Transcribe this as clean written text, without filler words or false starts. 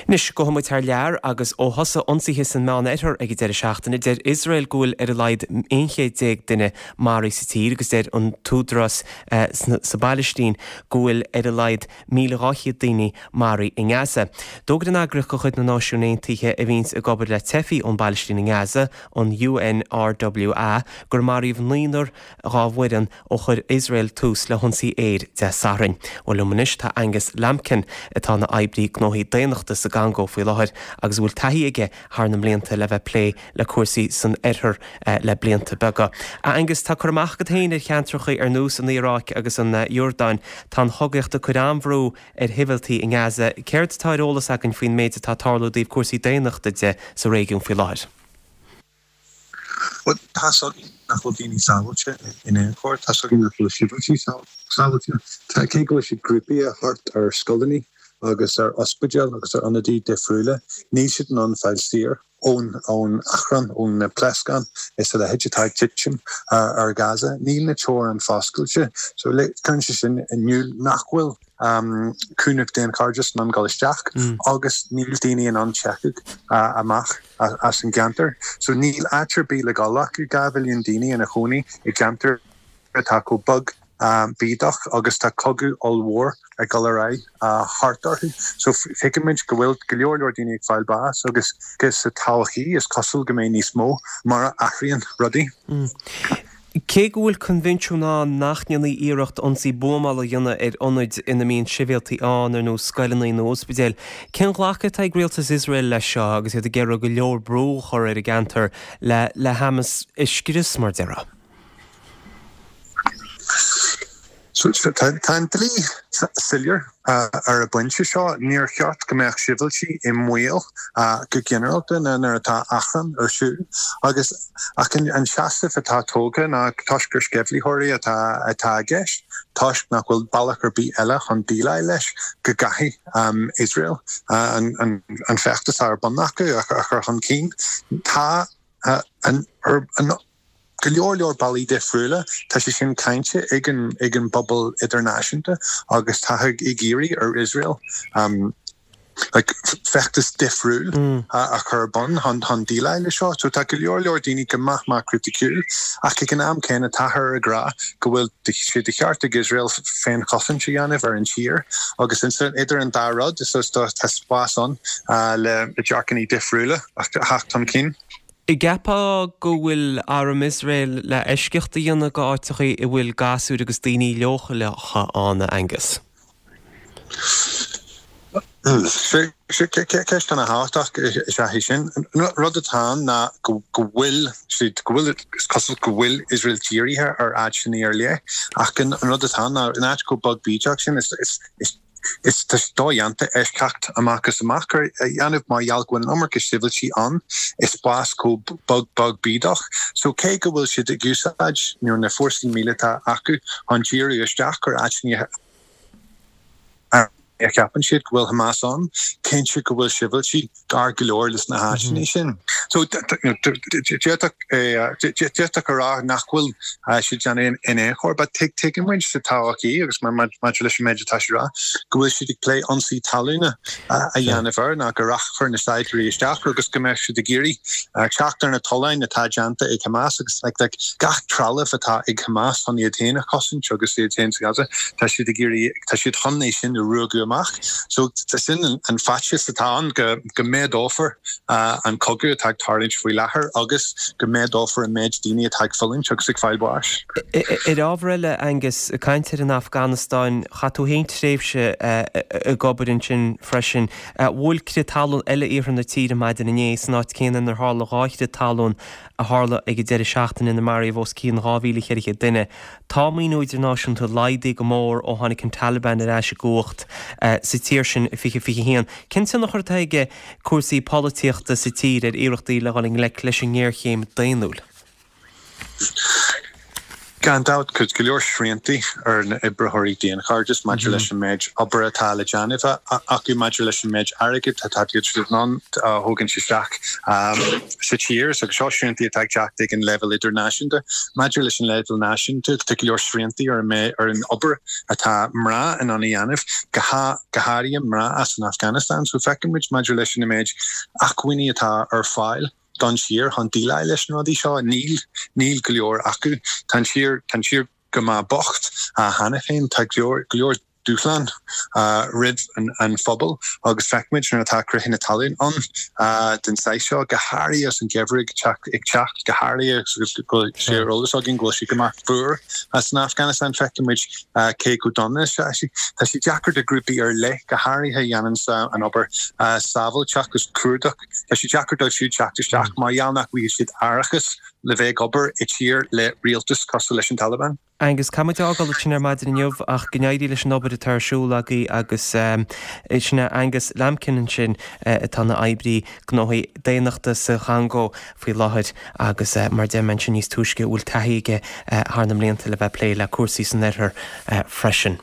Nis go muid tar lear agus ó hosa onsaithe san meán étar ag deir seachtainna deir Israel gúil ar a leid 110 duine marí sa tír agus deir an túdras sa Balisttín gúil ar a leid 1,200 duine marí in Gaza. Dógad an agrach go chuid na náisiúnaontaithe a bhíns a gobar le tefií ón Balisttín in Gaza an UNRWA gur maríomh líonar ráhhuian ó chur Israel tús le honsaí éir de sarin. Ó lumanis tá Angus Lampkin atá na aibrí gnóthaí déanachta sa gangó faoi láthir agus bhfuil taithí aige tharnam blianta le bheith plé le cuasaí san éithir le blianta beaga. A Angus tá chur amach go taoine ar cheantracha ar nús an Iarraach agus an Jordáin tá thugacht a chur amhrú ar hibiltaí in Gaza. Céirt tá rólas ag an faoin méid tá tarlú daobh cuasaí déanachta de sa réigiún faoi láthir. Wat hasog nach dini salutje in een kort hasog in de shibuchi salutje. Ta kego shi groupie hart ar skuldeni agus ar ospedal agus ar anadi de frule. Nísid non falstier on achran on pleskan is a hedgetag kitchen ar Gaza. Níl na chor an faskulje. So le kunsin in new nachwil kunuk den cargus non galisteach agus níl dini an anchekig amach as an ganter. So níl attribí le galach gavilion dini in a choni I ganter taco bug bídach agus tá cogu all war a galerai hartarhu. So fikimid gohfuil goleor dini ag fáil bás agus gus a talchi is cosúil go mé níos mó mar achrian ruddy. Cé go bhfuil conventioná nachneannaí iirecht ansaí buamála dhéanana ar ionid ina míon siviltaí an ar nó scailinaí nó ospidéal. Cén ghlacha tá gréaltas Israel le seo agus iad a gcearra go leor brú chur ar a gantar le Hamas isciris mar deire? So tá dlí sillier ar a buintse seo níor cheart go mbeadh siviltí I mhuiil go generalta na ar atá achan ar siú agus ach an seasta atá tóga na toisgur sceflíthirí atá gceist toisc nach bhfuil bailach ar bí eile chun díla leis go gaithí Israel an feachtas ar bannacha ach ar chun cín tá an Goleor ballí de friúla tá sé sin cainte ag an bubble internationalta agus tathag I géirí ar Israel like fechtas difriúil a charbon han díla le seo so tá goleor daoine go maith criticúil ach ag an am céna tathar a gra go bhfuil sé de cheart ag Israel féin chosan sé anamh ar an tír agus in idir an dárad is tá spásan le dearcaní difriúla ach tan cín. I gceapá go bhfuil arm Israel le eisceachta dhéanana go áitechaí I bhfuil gasú agus daoine leocha lecha anna Angus. Ceist an a háach sé sin rud atá na go bhfuil go bhfuil Israel tíirithe ar ad sinna ar le ach an rud atá na in áit go bug bíteach sin is dóianta ceacht amachchas amachchar anamh mar dhealghain amarcha siviltí an is bás go bug bídach. So cé go bhfuil siad a gúsáid nuair na 40 míle acu an tíirí isteach ar áitní ceapan siad go bhfuil Hamas an cén go bhfuil siviltí gar goleor leis na háisina sin. So déach ará nachhfuil si an in échor, but take in muid sa táhaí agus mar leis méid taisrá go bhfuil siad ag play ansaí talúna a dhéanamhar na go rachfar na saidrí isteach agus go meis siad a géirí teachtar na toláin na táideanta ag Hamas agus gach tralah atá ag Hamas an iad héana cosin agus iad héana Gaza tá siad a géirí tá siad honnééis sin a ruúgu amach. So sin an fatsis atá an go méid offer an cogu atá tarlid faoi lethir agus go méid offer an méid daoine atá fillin agus ag fáil báis. I ábhreile Angus caiintear in Afghanistáin chatú héint tréimhse a gobarin sin freisin bhfuil cre talún eile íar na tíre maid in nééis náit céanan ar hála gáiste talún a hála ag deir seachtain in na marí bhós cían ráhíle chéiriche duine. Tá míú idirnáisiúnta laidí go mór ó tháinig an Taliban ar eise gocht sa tíir sin fiche héan. Cinn san nach chuirtá ige cuasaí polítíochta sa tír ar iirechtaí le gáling le leis an ggéirchéim daonúil? Gandát chud go leor sriantaí ar na ibrethóirí déanachar just maidir leis an méid obair atá le déanamh acu maidir leis an méid airgid tá taid ná thugann si seach sa tír agus seo sriantaí atá teach an level international maidir leis an level national tá go leor sriantaí ar an obair atá mrá in an dhéanamh goharí mrá as an Afghanistan so fecin muid maidir leis an méid achhuiine atá ar fáil don siar han díla leis rodí seo níl go leor acu tan siar go má bocht a hanna féin tá glór dúchlan rid an phobal agus feicmid na atá hin Italian an den sa seo goharí as an gefrig ag teach goharí go sé rolas agin go si go mar fuair as an Afghanistan feicmid cé go donna tá si Jackar de grúpi ar le goharí ha dhéanaan sa an obair saval teach gus cuadach tá si Jackar do siú teach má dheannach bhí siad airachas le bheith obair i tír le rialtas cos leis an Taliban. Agus camite ágáil sin ar maidir inniuh ach gneidí leis an obair tarsúlagaí agus sinna Angus Lamkin sin atá na eibrí gnóthaí déanachta sa changó faoi láthid agus mar déman sin níos túisce úl taíige tharnam léanta le bheith plé le cuasaí san freisin.